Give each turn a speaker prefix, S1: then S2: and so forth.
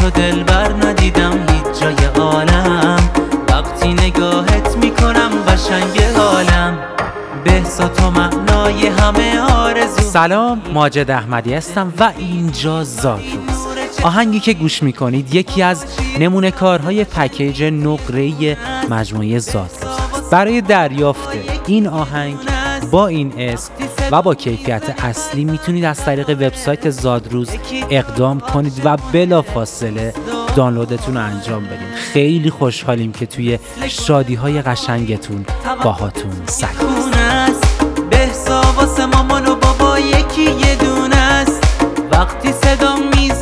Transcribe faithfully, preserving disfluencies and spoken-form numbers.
S1: تو دلبر ندیدم هیچ جای عالم، وقتی نگاهت میکنم قشنگ حالم، بهزاد تو معنای همه آرزو.
S2: سلام، ماجد احمدی هستم و اینجا زادروز. آهنگی که گوش میکنید یکی از نمونه کارهای پکیج نقره‌ای مجموعه زادروز. برای دریافت این آهنگ با این اسم و با کیفیت اصلی میتونید از طریق وبسایت زادروز اقدام کنید و بلافاصله دانلودتون رو انجام بدید. خیلی خوشحالیم که توی شادی‌های قشنگتون باهاتون سلام.
S1: بهزاد واسه مامان و بابا یکی یه دونه است، وقتی صدا میز